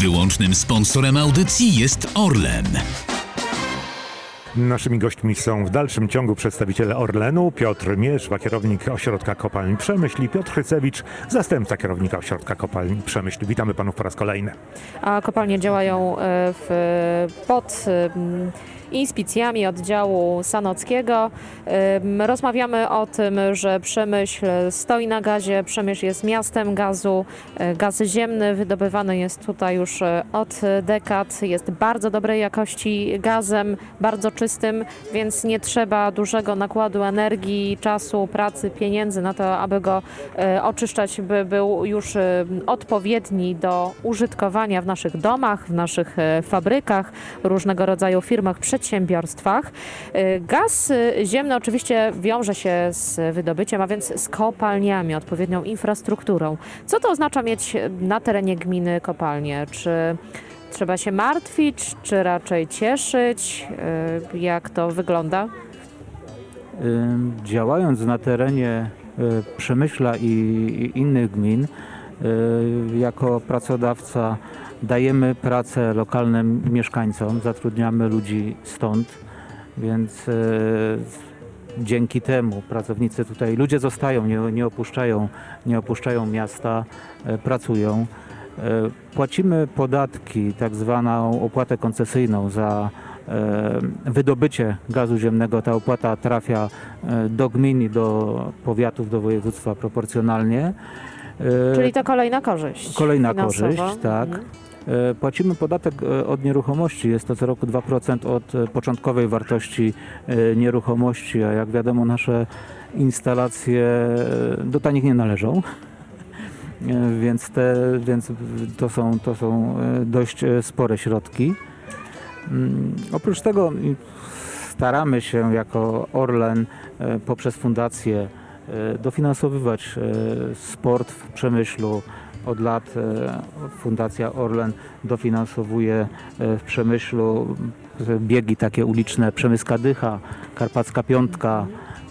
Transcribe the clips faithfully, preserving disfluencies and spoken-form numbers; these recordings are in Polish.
Wyłącznym sponsorem audycji jest Orlen. Naszymi gośćmi są w dalszym ciągu przedstawiciele Orlenu, Piotr Mierzwa, kierownik Ośrodka Kopalń Przemyśl, i Piotr Chrycewicz, zastępca kierownika Ośrodka Kopalń Przemyśl. Witamy panów po raz kolejny. A kopalnie działają w, pod inspicjami oddziału sanockiego. Rozmawiamy o tym, że Przemyśl stoi na gazie, Przemyśl jest miastem gazu. Gaz ziemny wydobywany jest tutaj już od dekad, jest bardzo dobrej jakości gazem, bardzo czystym, więc nie trzeba dużego nakładu energii, czasu, pracy, pieniędzy na to, aby go oczyszczać, by był już odpowiedni do użytkowania w naszych domach, w naszych fabrykach, różnego rodzaju firmach, przedsiębiorstwach. Gaz ziemny oczywiście wiąże się z wydobyciem, a więc z kopalniami, odpowiednią infrastrukturą. Co to oznacza mieć na terenie gminy kopalnię? Czy trzeba się martwić, czy raczej cieszyć? Jak to wygląda? Działając na terenie Przemyśla i innych gmin, jako pracodawca dajemy pracę lokalnym mieszkańcom, zatrudniamy ludzi stąd, więc e, dzięki temu pracownicy tutaj, ludzie zostają, nie, nie opuszczają, nie opuszczają miasta, e, pracują. E, płacimy podatki, tak zwaną opłatę koncesyjną za e, wydobycie gazu ziemnego. Ta opłata trafia e, do gmin i do powiatów, do województwa proporcjonalnie. E, Czyli to kolejna korzyść. Kolejna finansowa. korzyść, tak. Mhm. Płacimy podatek od nieruchomości, jest to co roku dwa procent od początkowej wartości nieruchomości, a jak wiadomo nasze instalacje do tanich nie należą, więc, te, więc to, są, to są dość spore środki. Oprócz tego staramy się jako Orlen poprzez fundację dofinansowywać sport w Przemyślu. Od lat Fundacja Orlen dofinansowuje w Przemyślu biegi takie uliczne, Przemyska Dycha, Karpacka Piątka.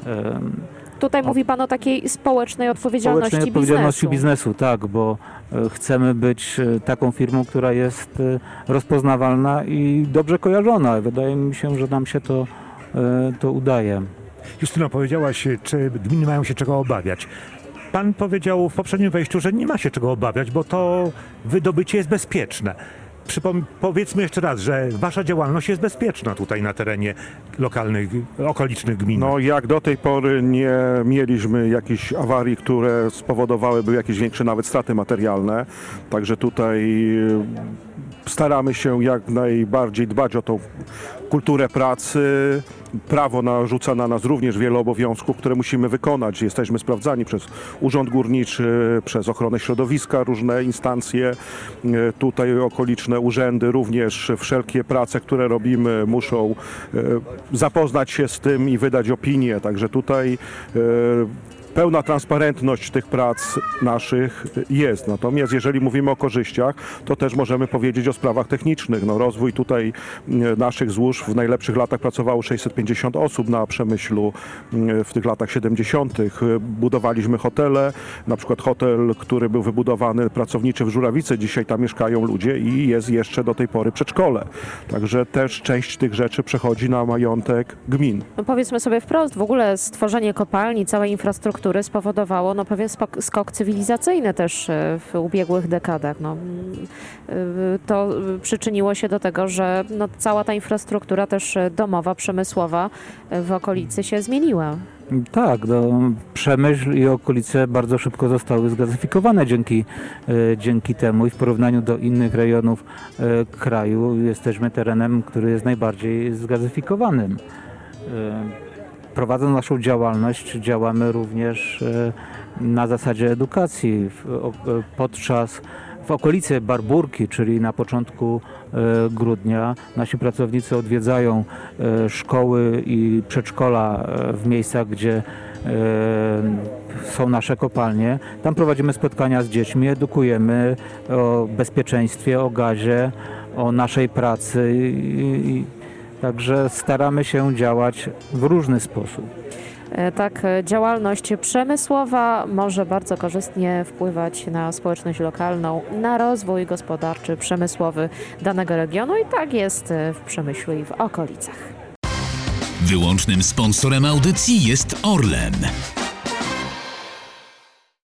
Tutaj mówi pan o takiej społecznej odpowiedzialności społecznej odpowiedzialności biznesu. biznesu, tak, bo chcemy być taką firmą, która jest rozpoznawalna i dobrze kojarzona. Wydaje mi się, że nam się to, to udaje. Justyno, powiedziałaś, czy gminy mają się czego obawiać. Pan powiedział w poprzednim wejściu, że nie ma się czego obawiać, bo to wydobycie jest bezpieczne. Przypom- powiedzmy jeszcze raz, że wasza działalność jest bezpieczna tutaj na terenie lokalnych, okolicznych gmin. No jak do tej pory nie mieliśmy jakichś awarii, które spowodowałyby jakieś większe nawet straty materialne. Także tutaj staramy się jak najbardziej dbać o tą kulturę pracy. Prawo narzuca na nas również wiele obowiązków, które musimy wykonać. Jesteśmy sprawdzani przez Urząd Górniczy, przez ochronę środowiska, różne instancje, tutaj okoliczne urzędy. Również wszelkie prace, które robimy, muszą zapoznać się z tym i wydać opinię. Także tutaj pełna transparentność tych prac naszych jest. Natomiast jeżeli mówimy o korzyściach, to też możemy powiedzieć o sprawach technicznych. No, rozwój tutaj naszych złóż w najlepszych latach pracowało sześćset pięćdziesiąt osób na Przemyślu w tych latach siedemdziesiątych. Budowaliśmy hotele, na przykład hotel, który był wybudowany pracowniczy w Żurawicy. Dzisiaj tam mieszkają ludzie i jest jeszcze do tej pory przedszkole. Także też część tych rzeczy przechodzi na majątek gmin. No powiedzmy sobie wprost, w ogóle stworzenie kopalni, całej infrastruktury spowodowało no, pewien skok cywilizacyjny też w ubiegłych dekadach. No, to przyczyniło się do tego, że no, cała ta infrastruktura też domowa, przemysłowa w okolicy się zmieniła. Tak, no, Przemyśl i okolice bardzo szybko zostały zgazyfikowane dzięki, e, dzięki temu i w porównaniu do innych rejonów e, kraju jesteśmy terenem, który jest najbardziej zgazyfikowanym. E, Prowadząc naszą działalność, działamy również na zasadzie edukacji. Podczas, w okolicy Barburki, czyli na początku grudnia, nasi pracownicy odwiedzają szkoły i przedszkola w miejscach, gdzie są nasze kopalnie. Tam prowadzimy spotkania z dziećmi, edukujemy o bezpieczeństwie, o gazie, o naszej pracy. I, Także staramy się działać w różny sposób. E, Tak, e, działalność przemysłowa może bardzo korzystnie wpływać na społeczność lokalną, na rozwój gospodarczy, przemysłowy danego regionu i tak jest e, w Przemyślu i w okolicach. Wyłącznym sponsorem audycji jest Orlen.